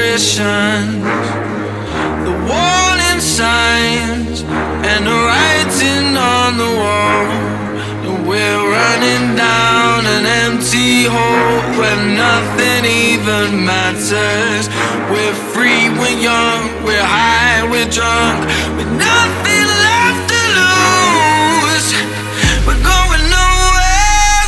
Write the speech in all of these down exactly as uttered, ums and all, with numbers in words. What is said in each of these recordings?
conditions, the warning signs, and the writing on the wall. And we're running down an empty hole where nothing even matters. We're free, we're young, we're high, we're drunk, with nothing left to lose. We're going nowhere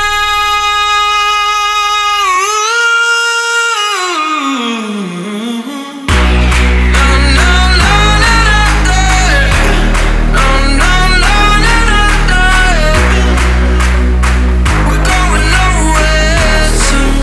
soon. No, no, no, no, no, no, no, no, no, no, no. We're going nowhere soon.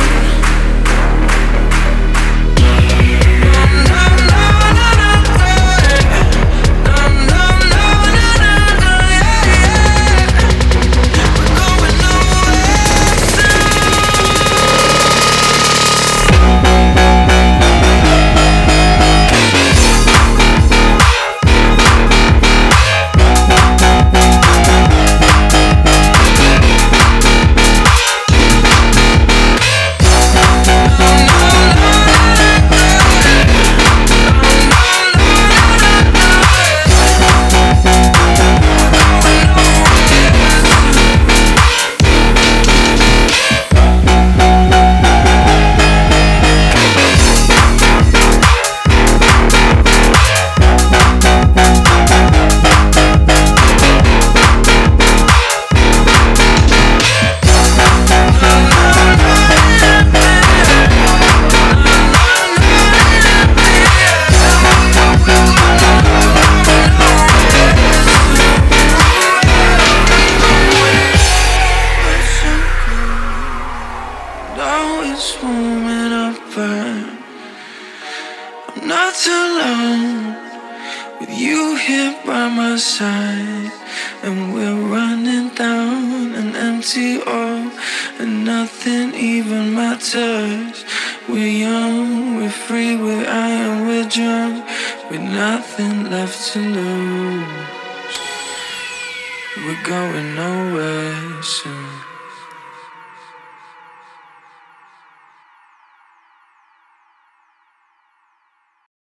It's warming up, but I'm not alone with you here by my side. And we're running down an empty hall, and nothing even matters. We're young, we're free, we're high, and we're drunk, with nothing left to lose. We're going nowhere soon.